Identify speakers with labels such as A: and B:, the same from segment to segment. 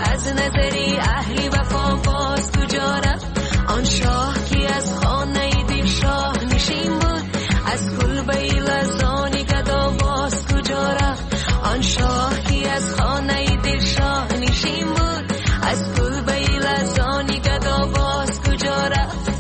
A: از نظری اهلی وفا باز کجا رفت؟ آن شاه کی از خانه دیر شاه نشین بود، از کلبه لرزانی گدا باز کجا رفت؟ آن شاه کی از خانه دیر شاه نشین بود، از کلبه لرزانی گدا باز کجا رفت؟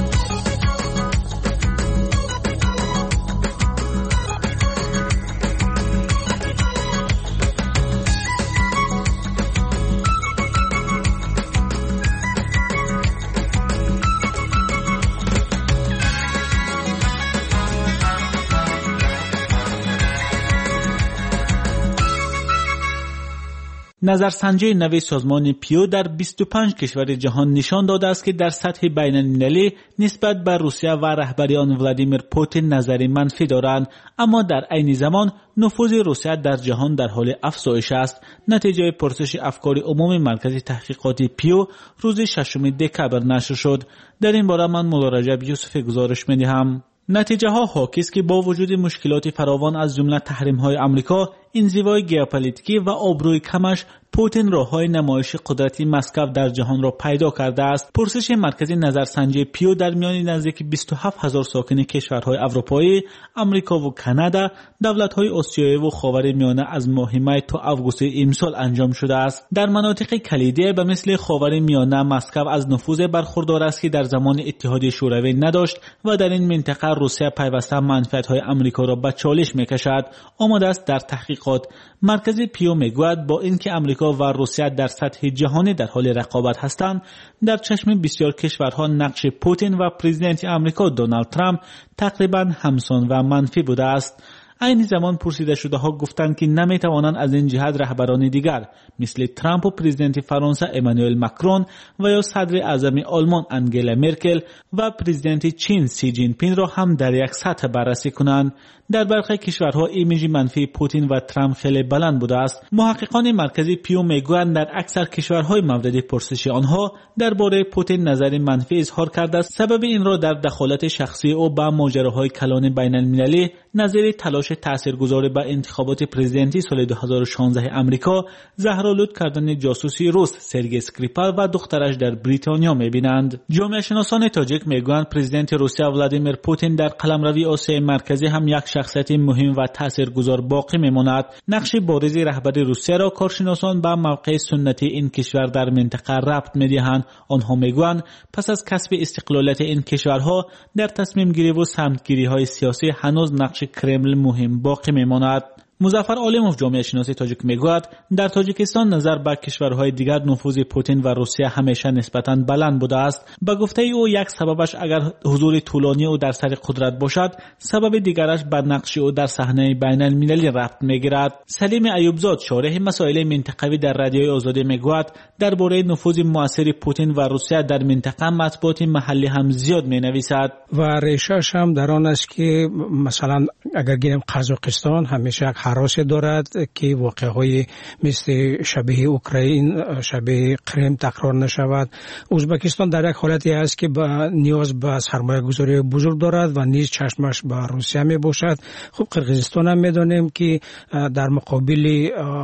B: نظرسنجی نوی سازمان پیو در 25 کشور جهان نشان داده است که در سطح بین المللی نسبت به روسیه و رهبری آن ولادیمیر پوتین نظری منفی دارند، اما در عین زمان نفوذ روسیه در جهان در حال افزایش است. نتیجه پرسش افکار عمومی مرکز تحقیقات پیو روز 6 دکبر نشر شد. در این باره من مولا رجب یوسف گزارش می‌دهم. نتیجه ها حاکی است که با وجود مشکلات فراوان از جمله تحریم های آمریکا، انزوای ژئوپلیتیکی و آبروی کمش، پوتین راههای نمایش قدرتی مسکو در جهان را پیدا کرده است. پرسش مرکز نظرسنجی پیو در میان نزدیک 27,000 ساکن کشورهای اروپایی، آمریکا و کانادا، دولت‌های آسیایی و خاورمیانه از ماه می تا آگوست امسال انجام شده است. در مناطق کلیدی به مثل خاورمیانه، مسکو از نفوذ برخوردار است که در زمان اتحاد شوروی نداشت و در این منطقه روسیه پیوسته منفعت‌های آمریکا را به چالش می‌کشد. آمده است در تحقیقات. مرکز پیو میگوید با اینکه آمریکا و روسیه در سطح جهانی در حال رقابت هستند، در چشم بسیار کشورها نقش پوتین و پرزیدنت آمریکا دونالد ترامپ تقریبا همسان و منفی بوده است. این زمان پرسیده شده ها گفتند که نمیتوانند از این جهت رهبران دیگر مثل ترامپ و پرزیدنت فرانسه امانوئل ماکرون و یا صدر اعظم آلمان انگلا مرکل و پرزیدنت چین سی جین پینگ را هم در یک سطح بررسی کنند. در برخی کشورها ایمیج منفی پوتین و ترامپ خیلی بلند بوده است. محققان مرکزی پیو میگویند در اکثر کشورهای مورد پرسش آنها درباره پوتین نظر منفی اظهار کرده است. سبب این را در دخالت شخصی او به ماجراهای کلان بین المللی، نظر تلاش تاثیرگذار به انتخابات پرزیدنتی سال 2016 آمریکا، زهرآلود کردن جاسوسی روس سرگئی اسکریپال و دخترش در بریتانیا می‌بینند. جامعه شناسان تاجیک میگویند پرزیدنت روسیه ولادیمیر پوتین در قلمروی آسیای مرکزی هم یک شخصیت مهم و تاثیرگذار باقی میماند. نقش بارز رهبری روسیه را کارشناسان به موقع سنتی این کشور در منطقه ربط می‌دهند. آنها میگویند پس از کسب استقلالیت این کشورها در تصمیم گیری و سمتگیری‌های سیاسی هنوز نقش کرمل مهم باقی میماند. مظفر عالموف جامعه شناسی تاجیک میگوید در تاجیکستان نظر به کشورهای دیگر نفوذ پوتین و روسیه همیشه نسبتاً بلند بوده است. به گفته او یک سببش اگر حضور طولانی او در سر قدرت باشد، سبب دیگرش به نقش او در صحنه بین المللی ربط میگیرد. سلیم ایوبزاد شارح مسائل منطقوی در رادیوی آزادی میگوید درباره نفوذ موثر پوتین و روسیه در منطقه مطبوعات محلی هم زیاد مینویسد
C: و ریشش هم در آن است که مثلا اگر گیریم قزاقستان همیشه حراس دارد که واقعهای مثل شبیه اوکراین، شبیه کریم تکرار نشود. ازبکستان در یک حالتی است که نیاز به سرمایه گذاری بزرگ دارد و نیز چشمش به روسیه می باشد. خب قرقیزستان هم می دانیم که در مقابل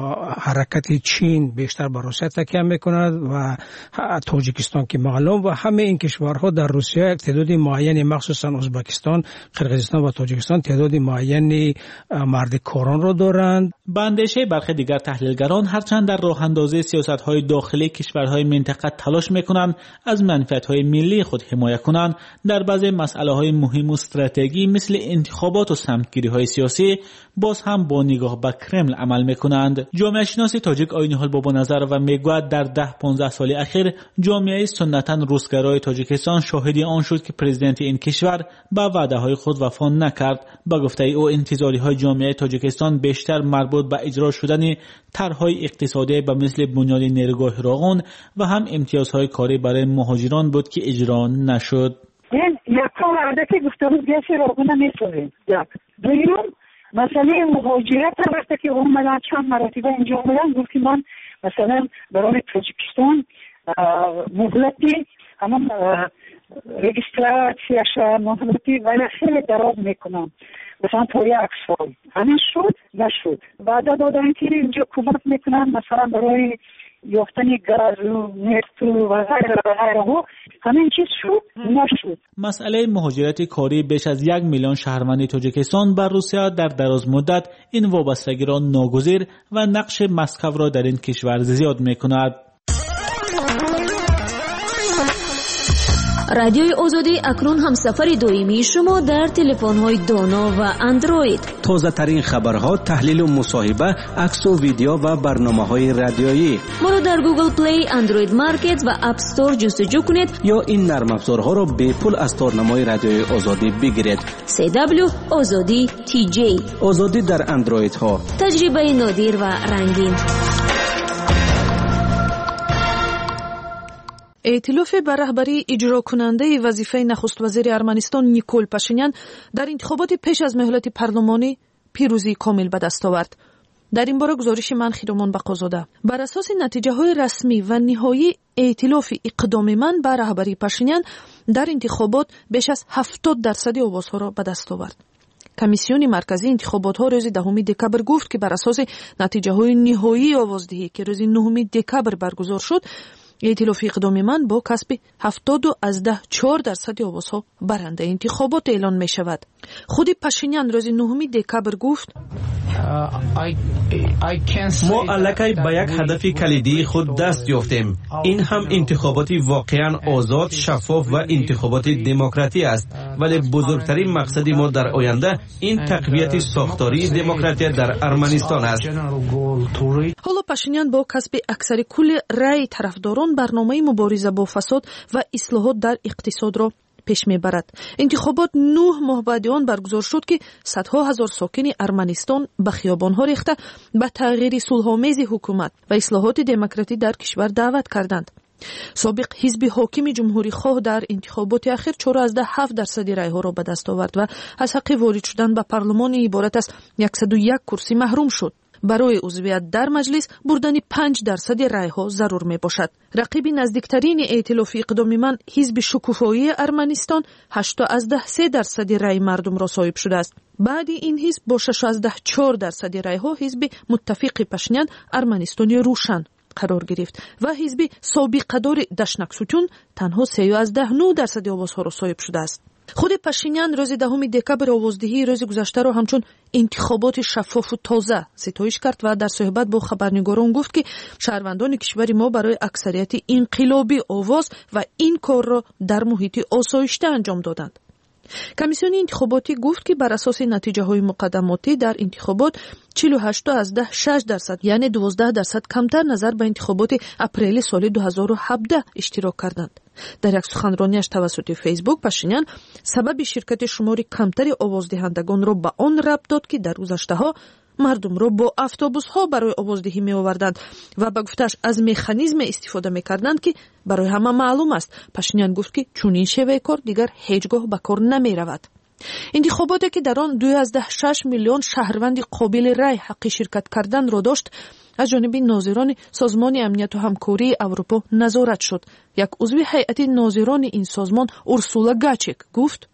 C: حرکت چین بیشتر به روسیه تکیه می کند و تاجیکستان که معلوم و همه این کشورها در روسیه تعداد معینی مخصوصا ازبکستان، قرقیزستان و تاجیکستان تعداد معینی مرد کاران را دارند.
B: به اندیشه برخی دیگر تحلیلگران هرچند در راه اندازی سیاست‌های داخلی کشورهای منطقه تلاش می‌کنند از منفعت‌های ملی خود حمایت کنند، در بعضی مسائل‌های مهم و استراتژی مثل انتخابات و سمتگیری‌های سیاسی باز هم با نگاه به کرمل عمل می‌کنند. جامعه شناس تاجیک آیین حال بابا نظر و میگوید در 10-15 سال اخیر جامعه سنتاً روسگرای تاجیکستان شاهد آن شد که پرزیدنت این کشور به وعده‌های خود وفا نکرد. با گفته او انتظارهای جامعه تاجیکستان بیشتر مربوط به اجرا شدن طرح‌های اقتصادی به مثل بنیاد نیروگاه راغون و هم امتیازهای کاری برای مهاجران بود که اجرا نشد.
D: این یک کار که گفتم گاز راغون نمی‌سازیم. دوم مسئله مهاجرت وقتی که اومدن چند مرتبه اینجا اومدن گفتیم من مثلا برای تاجیکستان مهلتی همون رجیستراسیش مهلتی ولی خیلی دراز میکنم مثلا تا یک سال همین شد نشد. بعد دادن که اینجا کمک میکنن مثلا برای یافتن گاز و نفت و غیره همین چیز شد نشد.
B: مسئله مهاجرت کاری بیش از 1 میلیون شهروند تاجیکستان بر روسیه در دراز مدت این وابستگی را ناگزیر و نقش مسکو را در این کشور زیاد می‌کند.
E: رادیوی آزادی اکنون همسفر دائمی شما در تلفن‌های دانا و اندروید.
F: تازه ترین خبرها، تحلیل و مصاحبه، عکس و ویدیو و برنامه‌های رادیویی.
E: ما را در گوگل پلی، اندروید مارکت و اپ استور جستجو کنید
F: یا این نرم افزارها را به پول از تارنمای رادیوی آزادی بگیرید.
E: CW آزادی TJ.
F: آزادی در اندروید ها.
E: تجربه نادر و رنگین.
G: ائتلاف به رهبری اجرا کننده وظیفه نخست وزیر ارمنستان نیکول پاشینیان در انتخابات پیش از مهلت پارلمانی پیروزی کامل به دست آورد. در این باره گزارش من خیرمان بقازاده. بر اساس نتیجه های رسمی و نهایی ائتلاف اقدام من به رهبری پاشینیان در انتخابات بیش از 70% آوازها را به دست آورد. کمیسیون مرکزی انتخابات ها روز 10 دکبر گفت که بر اساس نتیجه های نهایی آوازدهی که روز 9 دکبر برگزار شد، ائتلاف اقدام من با کسب 70.4% آوازها برنده انتخابات اعلان می شود. خود پاشینیان روز 9 دکبر گفت
H: ما الکی به یک هدف کلیدی خود دست یافتیم. این هم انتخاباتی واقعا آزاد، شفاف و انتخابات دموکراتی است، ولی بزرگترین مقصد ما در آینده این تقویت ساختاری دموکراتی در ارمنستان است.
G: حالا پاشینیان با کسب اکثر کل رأی طرفداران برنامه مبارزه با فساد و اصلاحات در اقتصاد را پیش میبرد. انتخابات 9 ماه بعد آن برگزار شد که صدها هزار ساکن ارمنستان به خیابان‌ها ریخته به تغییر صلح‌آمیز حکومت و اصلاحات دموکراتی در کشور دعوت کردند. سابق حزب حاکم جمهوری خواه در انتخابات اخیر 4.7% رأی‌ها را به دست آورد و از حق وارد شدن به پارلمان عبارت از 101 کرسی محروم شد. برای عضویت در مجلس بردن 5% رأی‌ها ضرور می باشد. رقیب نزدیکترین ائتلاف اقدام من حزب شکوفایی ارمنستان 8.3% رأی مردم را صاحب شده است. بعد این حزب با 6.4% رأی‌ها حزب متفق پاشینیان ارمنستانی روشن قرار گرفت و حزب سابقه‌دار دشنک ستون تنها 3.9% آوازها را صاحب شده است. خود پاشینیان روز 10 دکبر آوازدهی روز گذشته را همچون انتخابات شفاف و تازه ستایش کرد و در صحبت با خبرنگاران گفت که شهروندان کشور ما برای اکثریت انقلابی آواز و این کار را در محیط آسایشته انجام دادند. کمیسیون انتخاباتی گفت که بر اساس نتیجه های مقدماتی در انتخابات 48.6% یعنی 12% کمتر نظر به انتخابات اپریل سال 2017 اشتراک کردند. در یک سخنرانیش توسط فیسبوک پاشینیان سبب شرکت شمار کمتری آوازدهندگان را به آن ربط داد که در گذشته‌ها مردم را با اتوبوس‌ها برای آوازدهی می‌آوردند و به گفتش از مکانیزم استفاده می‌کردند که برای همه معلوم است. پاشینیان گفت که چنین شیوه کار دیگر هیچگاه به کار نمی‌رود. انتخاباتی که در آن 2.6 میلیون شهروند قابل رأی حق شرکت کردن را داشت از جانب ناظران سازمان امنیت و همکاری اروپا نظارت شد. یک عضو هیئت ناظران این سازمان اورسولا گاچک گفت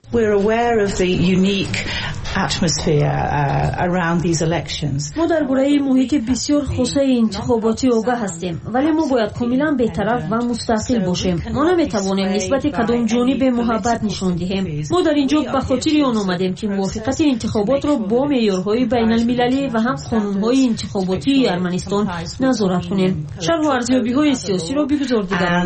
I: ما درباره محیط بسیار خاص انتخاباتی آگاه هستیم، ولی ما باید کاملا بی‌طرف و مستقل باشیم. ما نمیتوانیم نسبت کدام جانب محبت نشان دهیم. ما در اینجا به خاطر آن آمدیم که موافقت انتخابات را با معیارهای بین المللی و هم قانون‌های انتخاباتی ارمنستان نظارت کنیم. شرح و ارزیابی‌های سیاسی را بگذار دیگران.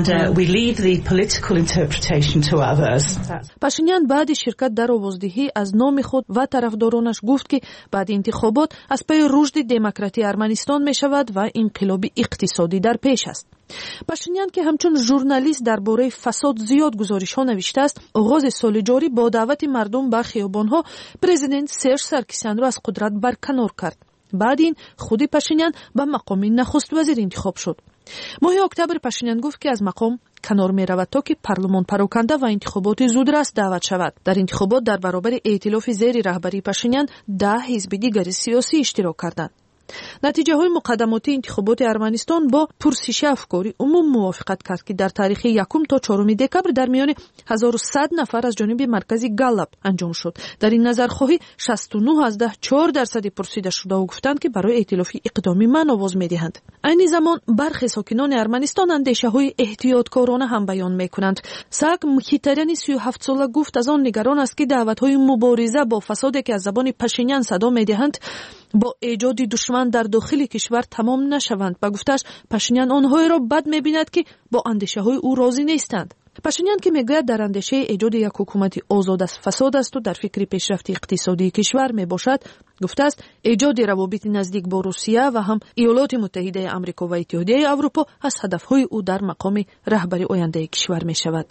G: پاشینیان بعد شرکت در آوازدهی از نام خود و طرفدارانش گفت که بعد انتخابات از پی رشد دموکراتی ارمنستان می شود و انقلاب اقتصادی در پیش است. پاشینیان که همچون ژورنالیست درباره فساد زیاد گزارش‌ها نوشته است، آغاز سال جاری با دعوت مردم به خیابان‌ها پرزیدنت سرژ سارکیسیان را از قدرت برکنار کرد. بعد این خود پاشینیان به مقام نخست وزیر انتخاب شد. ماه اکتبر پاشینیان گفت که از مقام کنار می رود تا که پارلمان پراکنده و انتخابات زودرس دعوت شود. در انتخابات در برابر ائتلاف زیر رهبری پاشینیان 10 حزب دیگر سیاسی اشتراک کردند. نتیجه های مقدماتی انتخابات ارمنستان با پرسش افکاری عموم موافقت کرد که در تاریخ 1 تا 4 دکبر در میان 1100 نفر از جانب مرکز گالاب انجام شد. در این نظرخواهی 69.4% پرسیده شده و گفتند که برای ائتلاف اقدامی من آواز میدهند. این زمان برخی ساکنان ارمنستان اندیشه های احتیاطکارانه هم بیان میکنند. ساگ مخیتریان 37 ساله گفت از آن نگران است که دعوت های مبارزه با فسادی که از زبان پاشینیان صدا میدهند با ایجاد دشمن در داخل کشور تمام نشوند. با گفتش پاشینیان آنهایی را بد میبیند که با اندیشه های او راضی نیستند. پاشینیان که میگوید در اندیشه ایجاد یک حکومت آزاد از فساد است و در فکر پیشرفت اقتصادی کشور میباشد، گفته است ایجاد روابط نزدیک با روسیه و هم ایالات متحده آمریکا و اتحادیه اروپا از هدفهای او در مقام رهبری آینده کشور میشود.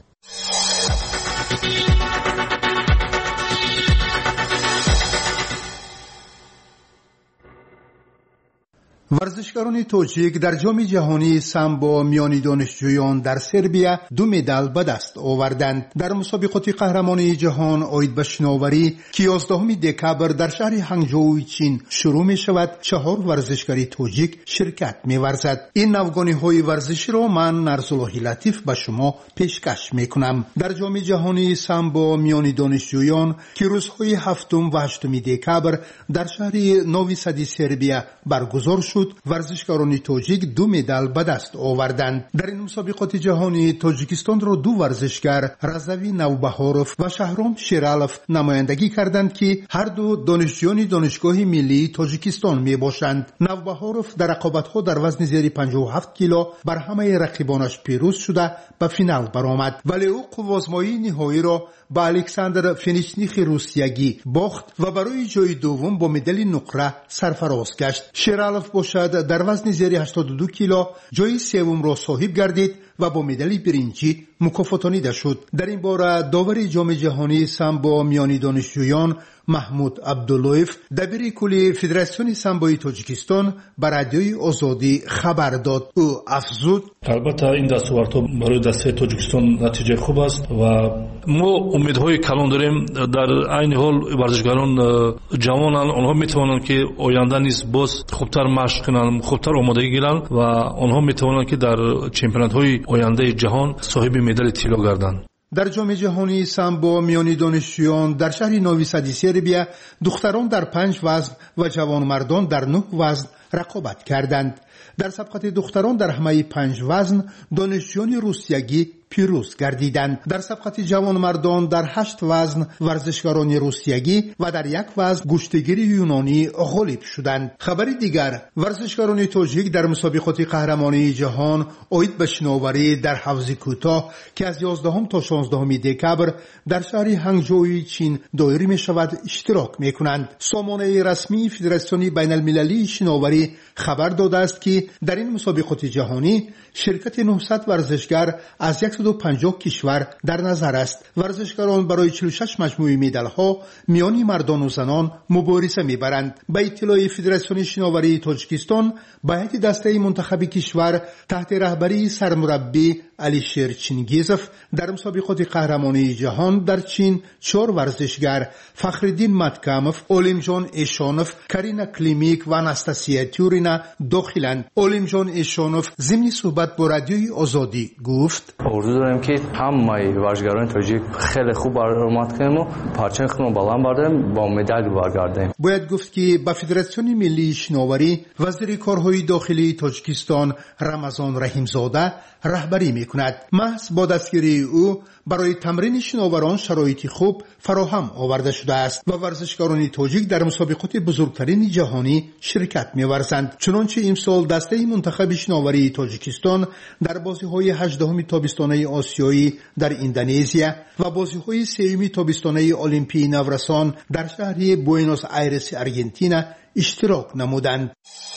J: ورزشکاران توجیک در جام جهانی سامبو میانی دانشجویان در سربیا 2 مدال به دست آوردند. در مسابقات قهرمانی جهان اید به شناوری که 11 دکبر در شهر هنگجو چین شروع می شود، 4 ورزشکاری توجیک شرکت می ورزد. این نوگانی های ورزشی را من نرزالله لطیف به شما پیشکش می کنم. در جام جهانی سامبو میانی دانشجویان که روزهای 7 و 8 دکبر در شهر نوی سد سربیا برگزار شد، ورزشکاران توجیک 2 مدال به دست آوردند. در این مسابقات جهانی تاجیکستان را 2 ورزشکار رضوی نوبهاروف و شهرام شیرالوف نمایندگی کردند که هر دو دانشجویان دانشگاه ملی تاجیکستان می باشند. نوبهاروف در رقابت‌ها در وزن زیر 57 کیلو بر همه رقیبانش پیروز شده به فینال برآمد، ولی او قوازمایی نهایی را با الکساندر فینیچنیخ روسیگی باخت و برای جای دوم با مدال نقره سرفراز گشت. شیرالوف باشد در وزن زیر 82 کیلو جای سوم را صاحب گردید و با مدال برنجی مکافاتانیده شد. در این باره داور جام جهانی سامبو میانی دانشجویان محمود عبداللویف دبیر کلی فدراسیون سامبوی تاجیکستان بر رادیوی آزادی خبر داد. او افزود:
K: البته این دستاوردها برای دسته تاجیکستان نتیجه خوب است و ما امیدهای کلان داریم. در عین حال ورزشکاران جوانان آنها میتوانند که آینده نیز باز خوبتر مشق کنند، خوبتر آمادگی گیرند و آنها میتوانند که در چمپیونات‌های آینده جهان صاحب مدال طلا گردند.
J: در جام جهانی سامبو میانی دانشجویان در شهر نوی سد سربیا دختران در 5 وزن و جوانمردان در 9 وزن رقابت کردند. در سبقت دختران در همه 5 وزن دانشجویان روسیگی پیروز گردیدند. در سبقت جوانمردان در 8 وزن ورزشکاران روسیگی و در 1 وزن گشتگیر یونانی غالب شدند. خبر دیگر، ورزشکاران توجیک در مسابقات قهرمانی جهان اید به شناوری در حوض کوتاه که از 11 تا 16 دکبر در شهر هنگجوی چین دایر می شود اشتراک می کنند. سامانه رسمی فدراسیون بین المللی شناوری خبر داده است که در این مسابقات جهانی شرکت 900 ورزشکار از 150 کشور در نظر است. ورزشکاران برای 46 مجموعه مدال ها میان مردان و زنان مبارزه میبرند. به اطلاع فدراسیون شناوری تاجیکستان با یک دسته منتخب کشور تحت رهبری سرمربی علیشیر چینگیزوف در مسابقات قهرمانی جهان در چین 4 ورزشکار فخرالدین متکاموف، اولیم جان ایشانوف، کارینا کلیمیک و آناستاسیا تیورینا داخلند. اولیم جان ایشانوف ضمن صحبت با رادیوی آزادی گفت:
L: آرزو دارم که همه ورزشکاران تاجیک خیلی خوب برآمد کنیم و پرچم خودمون بالا برداریم با مدال برگردیم.
J: باید گفت که با فدراسیون ملی شناوری وزیر کارهای داخلی تاجیکستان رمضان رحیمزاده رهبری میکند. محض با دستگیری او برای تمرین شناوران شرایطی خوب فراهم آورده شده است و ورزشکاران تاجیک در مسابقات بزرگترین جهانی شرکت می‌ورزند. چنانچه امسال دسته منتخب شناوری تاجیکستان در بازی‌های 18 تابستانه آسیایی در اندونزیا و بازی‌های 3 تابستانه المپی نورسان در شهر بوئنوس آیرس آرژانتین اشتراک نمودند.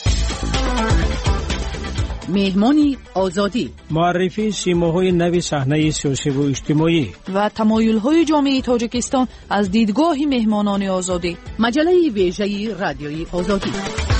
M: مهمانی آزادی،
C: معرفی سیماهای نوی صحنه سیاسی و اجتماعی
G: و تمایل‌های جامعه تاجیکستان از دیدگاه مهمانان آزادی.
M: مجله ویژه رادیوی آزادی.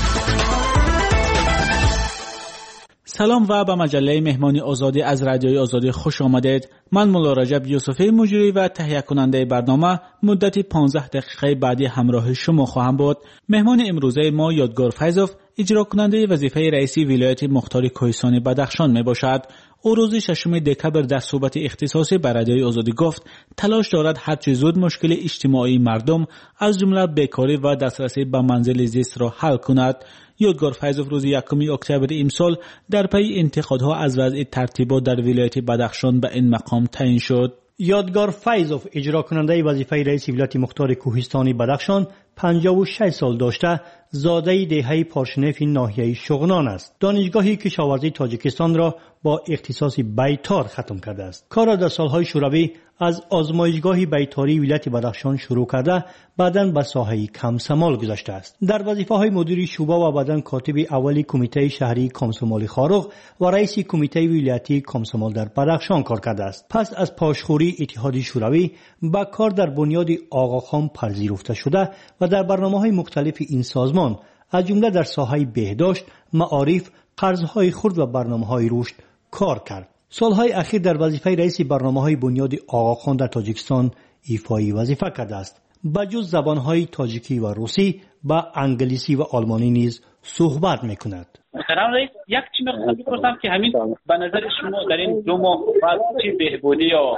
B: سلام و به مجله مهمانی آزادی از رادیوی آزادی خوش آمدید. من مولا رجب یوسفی مجری و تهیه کننده برنامه مدت 15 دقیقه بعدی همراه شما خواهم بود. مهمان امروزه ما یادگار فیضوف، اجرا کننده وظیفه رئیس ولایت مختار کوهستان بدخشان می باشد. او روز 6 دکبر در صحبت اختصاصی بر رادیوی آزادی گفت تلاش دارد هرچه زود مشکل اجتماعی مردم از جمله بیکاری و دسترسی به منزل زیست را حل کند. یادگار فیضوف روز 1 اکتبر امسال در پی انتقادها از وضع ترتیبات در ولایت بدخشان به این مقام تعیین شد.
N: یادگار فیضوف اجرا کننده وظیفه رئیس ولایت مختار کوهستانی بدخشان 56 سال داشته، زاده دهه پارشنف ناحیه شغنان است. دانشگاه کشاورزی تاجیکستان را با اختصاص بیتار ختم کرده است. کار را در سالهای شوروی از آزمایشگاه بیتاری ولایت بدخشان شروع کرده، بعداً به ساحه کمسمال گذشته است. در وظیفه‌های مدیر شعبه و بعداً کاتب اولی کمیته شهری کمسمال خارق و رئیس کمیته ولایتی کمسمال در بدخشان کار کرده است. پس از پاشخوری اتحاد شوروی به کار در بنیاد آقاخان پذیرفته شده و در برنامه‌های مختلف این سازمان از جمله در ساحه بهداشت، معارف، قرضهای خرد و برنامه‌های رشد کار کرد. سالهای اخیر در وظیفه رئیس برنامه‌های بنیاد آقاخان در تاجیکستان ایفای وظیفه کرده است. بجز زبان‌های تاجیکی و روسی با انگلیسی و آلمانی نیز صحبت می‌کند.
O: محترم رئیس، یک چیز می‌خواستم بپرسم که همین به نظر شما در این 2 ماه بعد چه بهبودی یا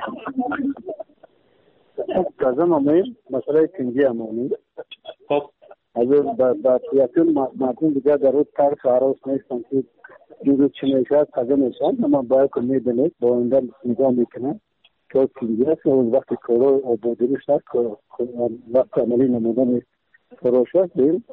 P: تازه مسئله کنجی امانی
O: خب
P: از با سیاستون مردم دیگر در روز کار خواهرات نیستن که جزو چنیشات تازه نیستن، اما باید کنی دنید با اندر نگاه میکنن که کنجی هست و وقتی کورو و بودیری شد وقت عملی نمودن فروش دیم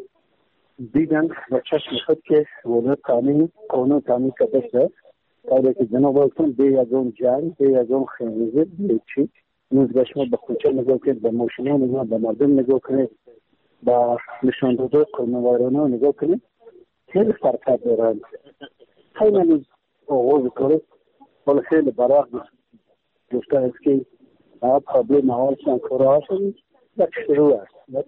P: دیدن و چشم خود که ولد قانون تعمیم کده شد کاری که جناب آقایتون بی از اون جنگ، بی از اون خیلیزه، بی چی نوزگاه شما به کوچه نگاه کنید، به ماشینا نگاه، به مردم نگاه کنید، با نشان داده کرونا نگاه کنید، خیلی فرق دارند. خیلی من آغاز کاره ولی خیلی براق گفته است که پرابلم هاشون کاره هاشون یک شروع است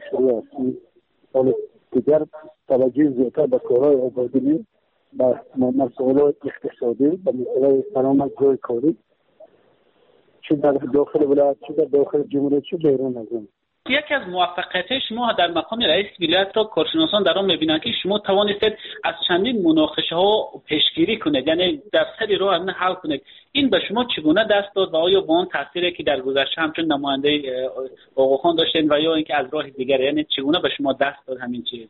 P: ولی دیگر توجه زیادتر به کارهای آبادی به مسائل اقتصادی به مسائل سلامت جای کاری چه در داخل ولایت چه در داخل جمهوریت چه بیرون از اون.
O: یکی از موفقیت شما در مقام رئیس ولایت را کارشناسان در آن می‌بینند که شما توانستید از چندین مناقشه ها پیشگیری کنید، یعنی در سری راه هم حل کنید. این به شما چگونه دست داد و آیا با آن تاثیری که در گذشته همچون نماینده آقاخان داشتین و یا اینکه از راه دیگر، یعنی چگونه به شما دست داد همین چیز؟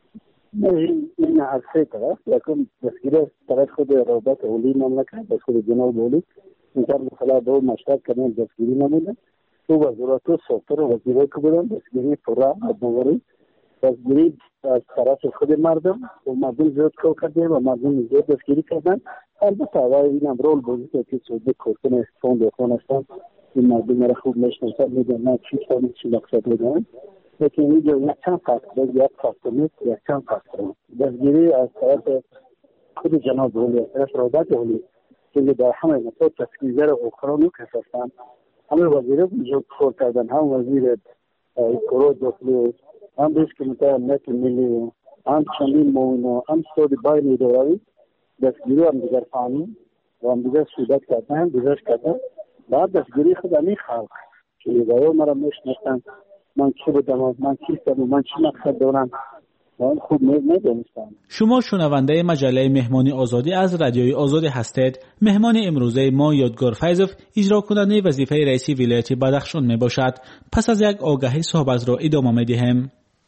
P: این از سه طرف، یکم دستگیری طرف خود روابط اولی مملکت از خود جناب اولی اینطور مثلا دو مشترک کردن دستگیری نمودن تو وزارت ساختار وزیرای که بودن دستگیری پرا ادواری دستگیری از طرف خود مردم و مردم زیاد کار کردن و مردم زیاد دستگیری کردن. البته این هم رول بودی که سوده کورتن فوند خون هستن این مردم را خوب میشناسن میدونن چی مقصد بودن لیکن اینجا یک چند فاکتور یک چند فاکتور دستگیری از طرف خود جناب اولی از طرف روابط اولی که در همه مثلا تسکیزر اوکرانو که هستن همه وزیره بجود کار کردن، هم وزیر کورو داخلی، هم بیش که متعلق ملی، هم چندین موینو، هم سود باین اداری دستگیری هم دیگر فهمی و هم دیگر صحبت کردن، هم دیگرش کردن. بعد دستگیری خود همی خلق که ایدایو مرا میشنستن من چی بودم، من چیستم و من چی مقصد دارم خوب میدونستم.
B: شما شنونده مجله مهمانی آزادی از رادیوی آزادی هستید. مهمان امروزه ما یادگار فیضوف اجرا کننده وظیفه رئیس ولایت بدخشان می باشد. پس از یک آگهی صحبت را ادامه می دهیم.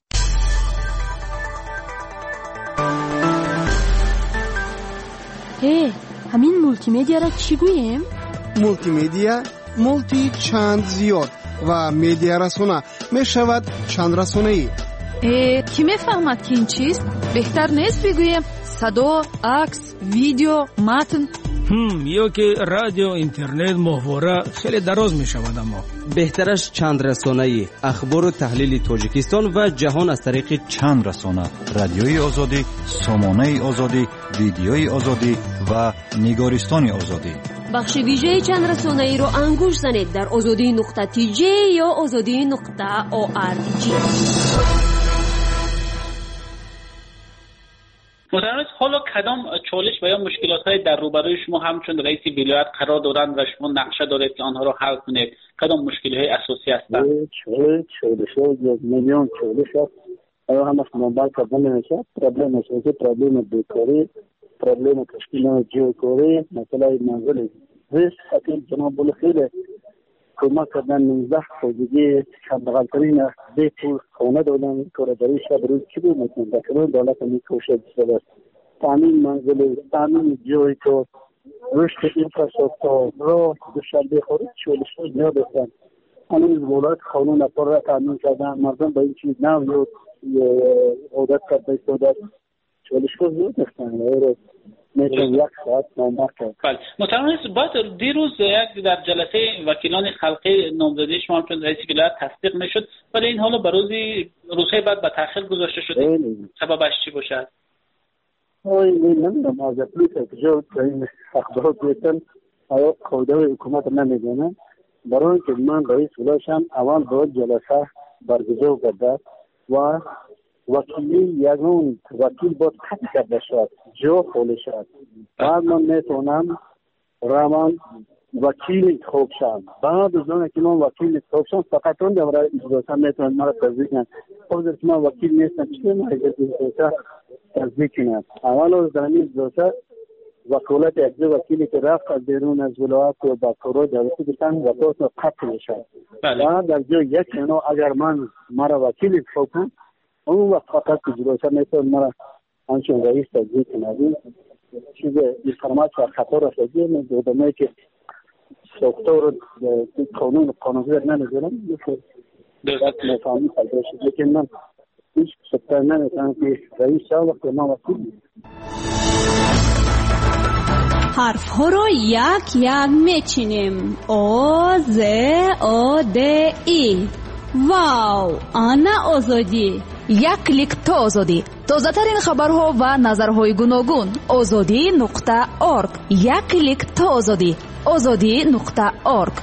I: همین مولتی میدیا را چی گوییم؟
Q: مولتی میدیا مولتی چند زیاد و میدیا رسانه می شود چند رسانه‌ای.
G: کی میفهمد که این چیست؟ بهتر نیست بگویم صدا، عکس، ویدیو، متن؟
C: یا که رادیو، اینترنت، محوره خیلی دراز می شود. اما
F: بهترش چند رسانه‌ای، اخبار و تحلیل تاجیکستان و جهان از طریق چند رسانه: رادیوی آزادی، سامانه آزادی، ویدیوی آزادی و نگارستان آزادی.
E: بخش ویژه چند رسانه‌ای رو انگوش زنید در azadi.tj یا azadi.org.
O: محترم، حالا کدام چالش و یا مشکلات‌های در روبروی شما همچون رئیس ولایت قرار دارند و شما نقشه دارید که آنها را حل کنید؟ کدام مشکل‌های اساسی هستند؟
P: چالش یک میلیون چالش است همش منبع کردن نمیشه. پرابلم میشه که پرابلم بیکاری، پرابلم تشکیل جیوکاری، مسئله منزل زیست. حتی جناب بول خیلی کمک کردن 19 خودگی کمبغلترین بیت خونه دولن کارگری شب روز کی بود میتونن دکتر دولت میکوشه بسیار تامین منزل، تامین جیوکار، رشد اینفراستراکچر رو دوشنبه خورد چولش زیاد هستند. هنوز ولایت قانون پر تامین کردن، مردم به این چیز نمیاد عادت کرده استفاده چولش زیاد هستند. میتون یک ساعت نامبر کرد.
O: بله محترم رئیس، بعد دیروز یک در جلسه وکیلان خلقی نامزدی شما چون رئیس ولایت تصدیق نشد، ولی این حالا به روزهای بعد به تاخیر گذاشته شده. سببش چی باشد؟
P: نمیدونم از اپلیک کجا این اخبارات بیتن آیا قاعده حکومت نمیدونن. برای که من رئیس ولایتم اول باید جلسه برگزار کرده و وکیلی یگون وکیل باید قطع کرده شد، جا خالی شد. بعد من میتونم روان وکیل انتخاب شم. بعد از اون که من وکیل انتخاب شم فقط اون دوره اجازه میتونم مرا تصدیق کنم. خود که من وکیل نیستم چطور من اجازه تصدیق کنم؟ اول از دانی اجازه وکالت یک وکیلی که رفت از بیرون از ولایت و با کارهای دولتی بشن وکالت قطع میشد. بعد در جای یک اگر من مرا وکیل انتخاب کنم اون وقت فقط اجازه میتونم مرا همچون رئیس تصدیق کنم. چیز اینفرماسیون خطا را شدید میدونم که دکتر قانونی نمیدونم درست نفهمی پیدا شد، لیکن من هیچ سکتر نمیتونم که رئیس شد وقت ما وکیل.
R: حرف ها رو یک یک میچینیم. او ز او د ای. واو، آنا آزادی. یک کلیک تا آزادی. تازه ترین خبرها و نظرهای گوناگون. azadi.org. یک کلیک تا آزادی. azadi.org.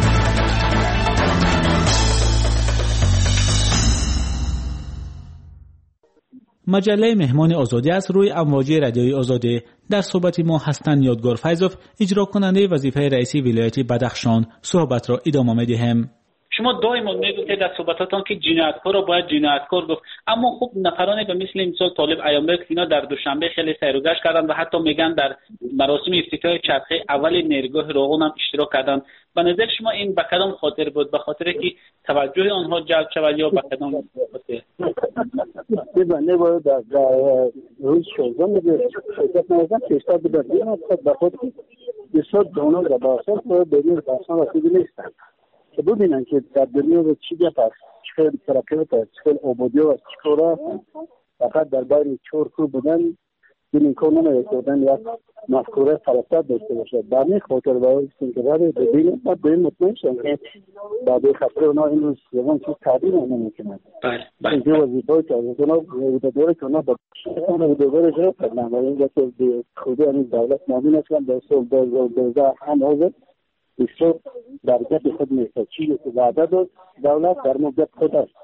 B: مجله مهمان آزادی از روی امواج رادیوی آزادی. در صحبت ما هستند یادگار فیضوف، اجرا کننده وظیفه رئیسی ولایت بدخشان. صحبت را ادامه می‌دهیم.
O: شما دائما میگویید در صحبتاتون که جنایتکار را باید جنایتکار گفت، اما خب نفرانی به مثل امسال طالب ایامبک اینا در دوشنبه خیلی سیر و گشت کردن و حتی میگن در مراسم افتتاح چرخه اول نیرگاه راغون هم اشتراک کردن. به نظر شما این به کدام خاطر بود؟ به خاطر که توجه آنها جلب شود یا به کدام خاطر؟
P: نه باید در روز 16 میگه شرکت نوزن که اشتاد بدرگیرن به خود بسیار دانه را باشد و بدون باشن رسیدی نیستن که ببینن که در دنیا رو چی گپ است، چقدر ترقیات است، چقدر آبادی است، چقدر فقط در بین چهار کو بودن این کار نمی‌کردن یک مفکوره فلسفه داشته باشد. در این خاطر باید که ببینیم و به این مطمئن شدن که بعد خاطر اونا این روز زمان چیز تعبیر نمی‌کنند. این جو وظیفه‌ای که از اونا داره که اونا با دوباره جا کردن و این که خود این دولت مامون است که در سال 2012 هم حاضر بسیار درجه خود می‌کرد. چیزی که وعده داد دولت در مدت خود است.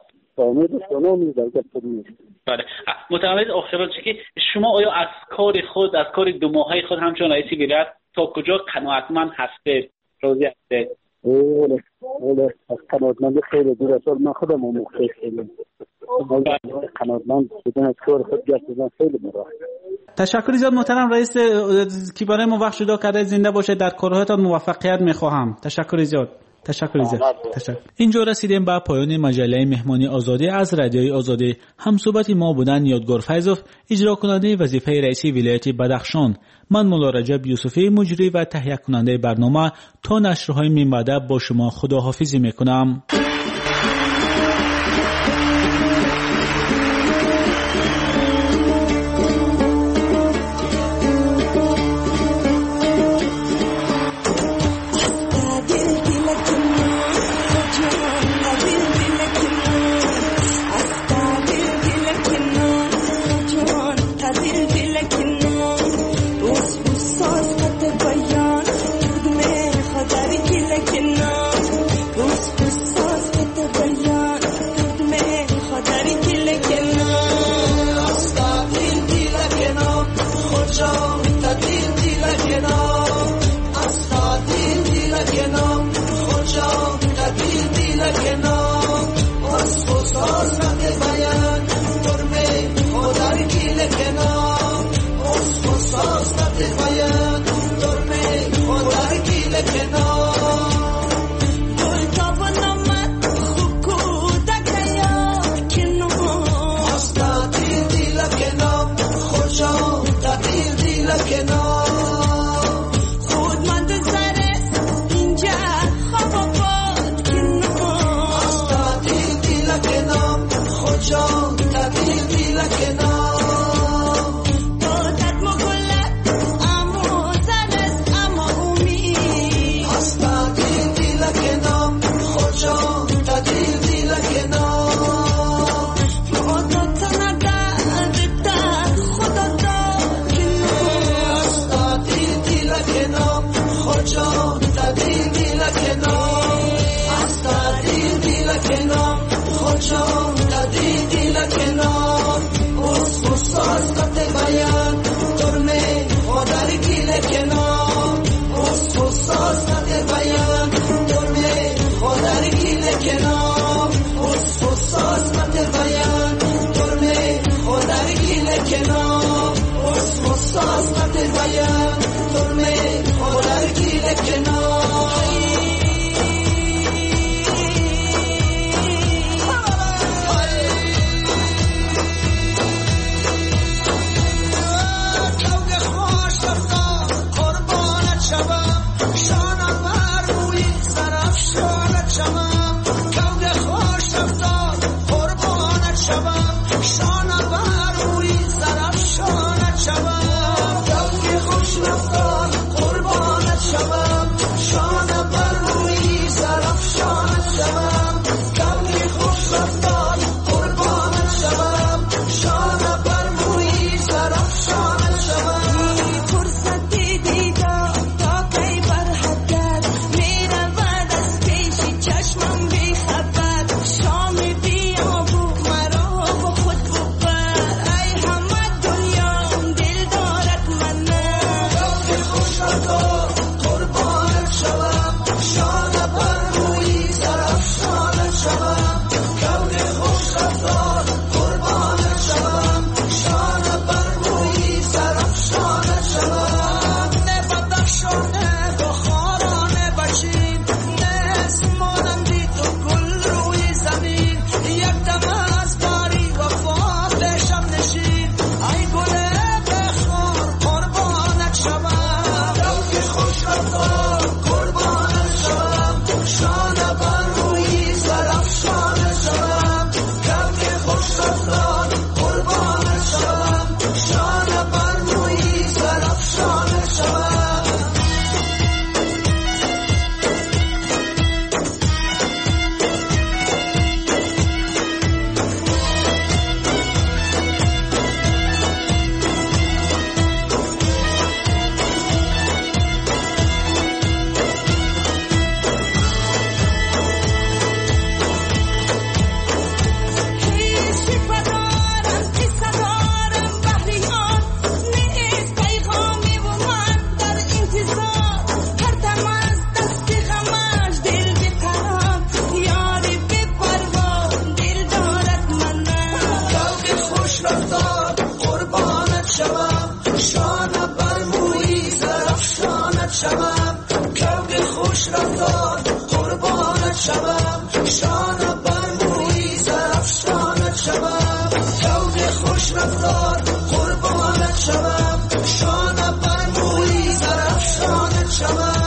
O: بله متعهد آخر که شما آیا از کار خود، از کار 2 ماهه خود همچون رئیس ولایت تا کجا قناعتمند هستید؟ راضی هستید؟
P: بله از قناعتمندی خیلی دور است. من خودم مختص خیلی قناعتمند بودن از کار خود گشتن خیلی مرا.
B: تشکر زیاد محترم رئیس که برای ما وقت جدا کرده. زنده باشه، در کارهایتان موفقیت میخواهم. تشکر زیاد. اینجا رسیدیم به پایان مجله مهمانی آزادی از رادیوی آزادی. همصحبت ما بودن یادگار فیضوف، اجرا کننده وظیفه رئیسی ولایت بدخشان. من مولا رجب یوسفی مجری و تهیه کننده برنامه. تا نشرهای من بعد با شما خداحافظی میکنم.
A: ساز
S: قربانت شوم شانه بر موی زرفشانت شوم